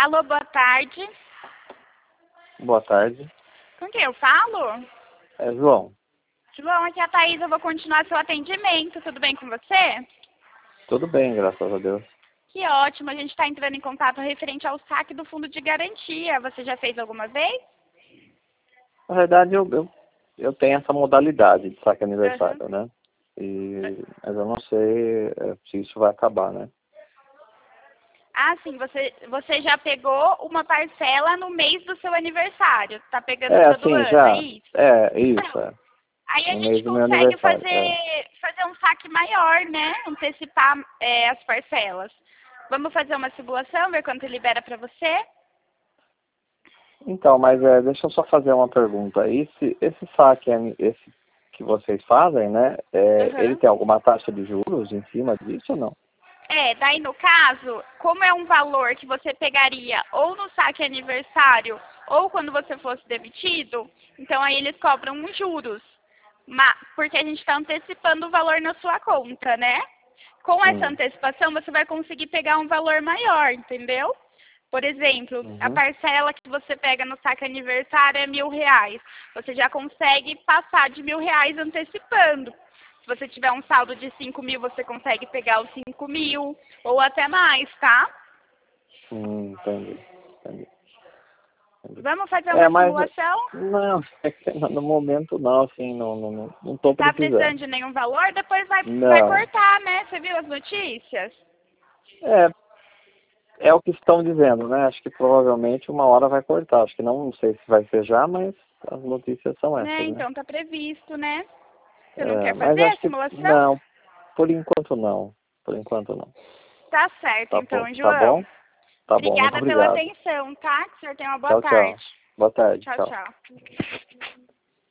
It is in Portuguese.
Alô, boa tarde. Boa tarde. Com quem eu falo? É João. João, aqui é a Thaís, eu vou continuar seu atendimento. Tudo bem com você? Tudo bem, graças a Deus. Que ótimo, a gente está entrando em contato referente ao saque do fundo de garantia. Você já fez alguma vez? Na verdade, eu tenho essa modalidade de saque aniversário, Uhum. né? Mas eu não sei se isso vai acabar, né? Ah, sim, você já pegou uma parcela no mês do seu aniversário. Tá pegando todo Assim, ano, é já. isso? É, isso, Então, é. aí a No gente mês do meu consegue aniversário, fazer um saque maior, né? Antecipar as parcelas. Vamos fazer uma simulação, ver quanto libera para você? Então, mas deixa eu só fazer uma pergunta. Esse saque, esse que vocês fazem, né? Ele Uhum. tem alguma taxa de juros em cima disso ou não? Daí no caso, como é um valor que você pegaria ou no saque aniversário ou quando você fosse demitido, então aí eles cobram os juros. Porque a gente está antecipando o valor na sua conta, né? Com essa Hum. antecipação, você vai conseguir pegar um valor maior, entendeu? Por exemplo, a Uhum. parcela que você pega no saque aniversário é R$ 1.000. Você já consegue passar de R$ 1.000 antecipando. Se você tiver um saldo de 5.000, você consegue pegar os 5.000 ou até mais, tá? Entendi. Entendi. Vamos fazer uma Mas simulação? não, é que no momento não, assim, não tô Tá precisando. precisando de nenhum valor? Depois vai Não. cortar, né? Você viu as notícias? É, é o que estão dizendo, né? Acho que provavelmente uma hora vai cortar. Acho que não sei se vai ser já, mas as notícias são Né? essas, né? Então tá previsto, né? Você não quer Mas fazer acho a que simulação? não, por enquanto não. Por enquanto não. Tá certo, Tá bom, então, tá bom? João. Tá bom, muito Obrigada pela obrigado. atenção, tá? Que o senhor tenha uma boa Tchau, tchau. tarde. Boa tarde, Tchau, tchau. tchau.